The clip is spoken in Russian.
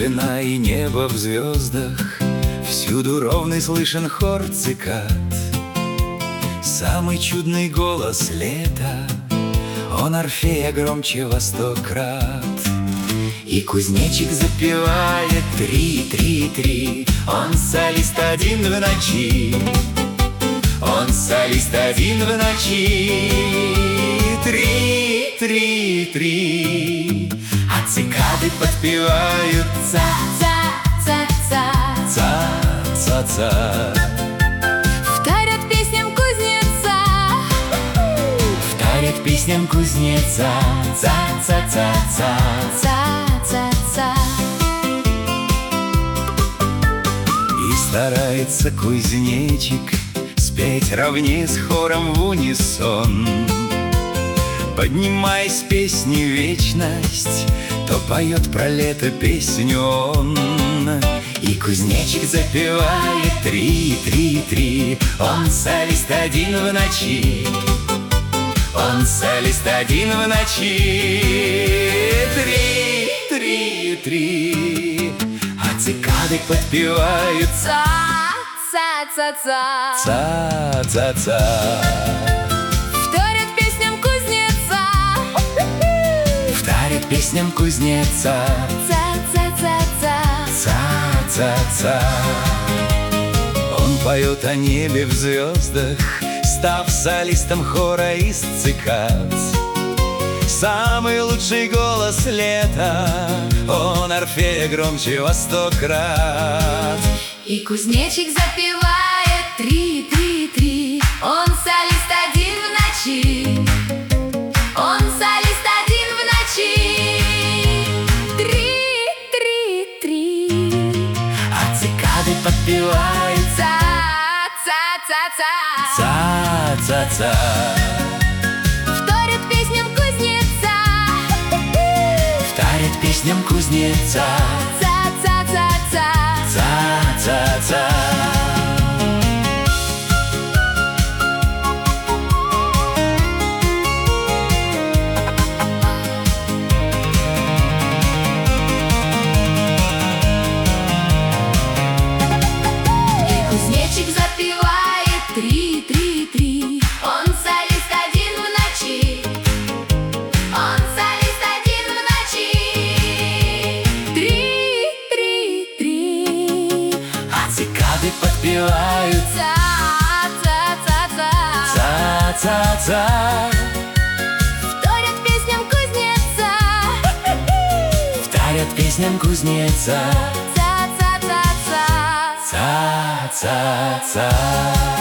Тишина и небо в звездах, всюду ровный слышен хор цикад. Самый чудный голос лета, он Орфея громче во 100 крат. И кузнечик запевает 3-3-3, он солист один в ночи, он солист один в ночи. 3-3-3, а цикады подпевают ца-ца-ца-ца, ца-ца-ца. Вторят песням кузнеца, вторят песням кузнеца, ца-ца-ца-ца, ца-ца-ца. И старается кузнечик спеть ровнее с хором в унисон. Поднимаясь песни вечность, то поет про лето песню он. И кузнечик запевает 3-3-3, он солист один в ночи, он солист один в ночи. 3-3-3, а цикады подпевают ца-ца-ца-ца, ца-ца-ца. вторят песням кузнеца, вторят песням кузнеца, ца-ца-ца-ца, ца-ца-ца. Он поет о небе в звездах, став солистом хора из цикад. Самый лучший голос лета, он Орфея громче во 100 крат. И кузнечик запевает 3-3-3, он солист один в ночи, он солист один в ночи. 3-3-3, а цикады подпевают ца-ца-ца-ца, ца-ца-ца. вторят песням кузнеца, вторят песням кузнеца, ца-ца-ца-ца, ца-ца-ца. Кузнечик запевает 3-3-3, он солист один в ночи, он солист один в ночи. 3-3-3, А цикады подпевают ца-ца-ца-ца, ца-ца-ца. вторят песням кузнеца, вторят песням кузнеца, ца-ца-ца-ца. ца-ца-ца.